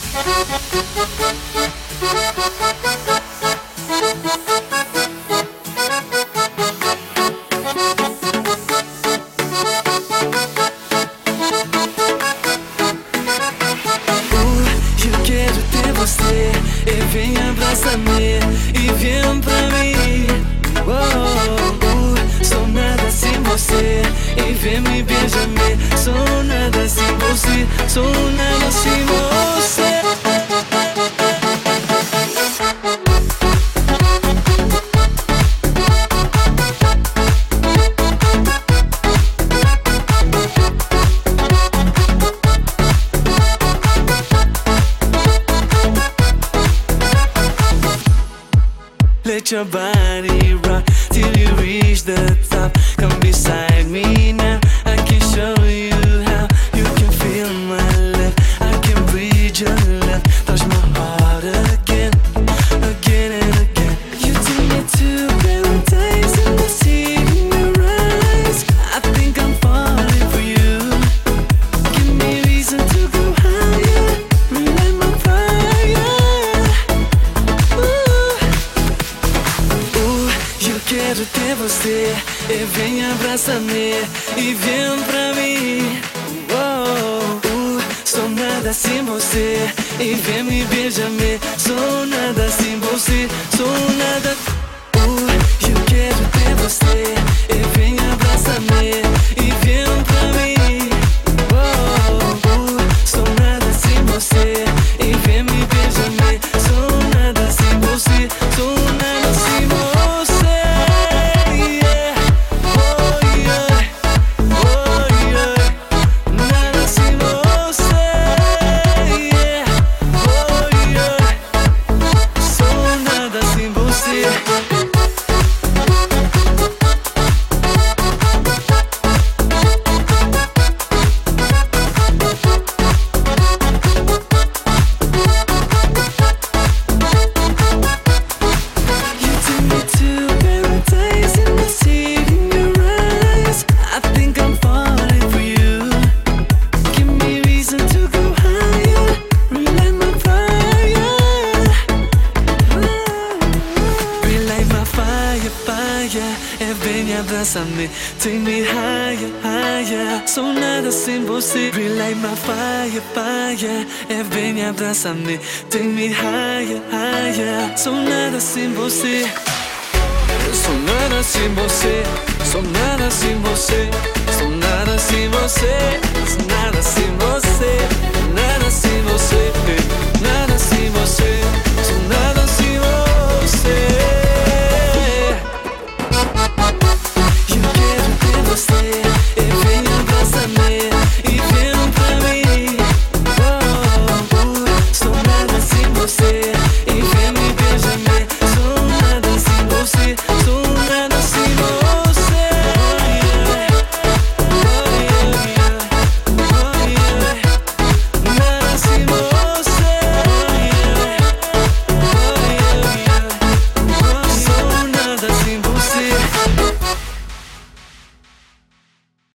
Eu quero ter você, e vem abraçar-me e vem pra mim. Sou nada sem você, e vem me beijar-me. Sou nada sem você, sou nada sem você. Let your body rock till you reach the top. Come beside me now, I can show you how. You can feel my love, I can breathe your love. Touch my heart again, again and again. You take me to paradise and I see in your eyes. I think I'm falling for you. Give me reason to go higher, relight my fire. Eu quero ter você, e vem abraçar-me e vem pra mim. Sou nada sem você, e vem me beijar-me. Sou nada sem você, sou nada. Eu quero ter você, e vem abraçar-me e vem pra mim. Sou nada sem você, e vem me beijar-me. Sou nada sem você, sou nada sem você. Vem abraçar-me, take me higher, higher. Sou nada sem você, relight my fire, fire. Vem abraçar-me, take me higher, higher. Sou nada sem você. Eu sou nada sem você, sou nada sem você, sou nada sem você, sou nada sem você.